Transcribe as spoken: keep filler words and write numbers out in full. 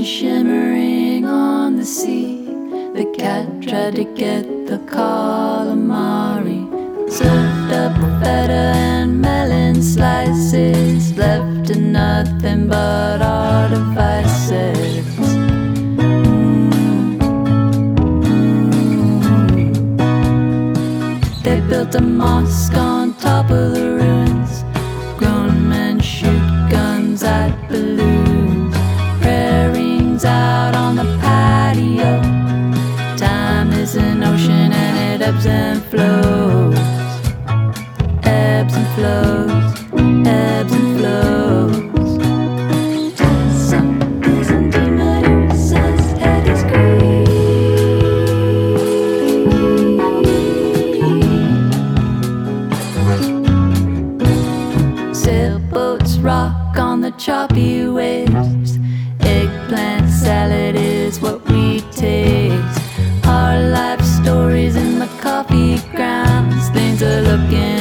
shimmering on the sea. The cat tried to get the calamari, served up feta and melon slices, left to nothing but our devices. They built a mosque on top of the ruins. Grown men shoot guns at balloons. Prayer rings out on the patio. Time is an ocean and it ebbs and flows. Ebbs and flows, ebbs and flows. Some isn't demon says head is green. Sailboats rock on the choppy waves. Eggplant salad is what we taste. Our life stories in the coffee grounds. Things are looking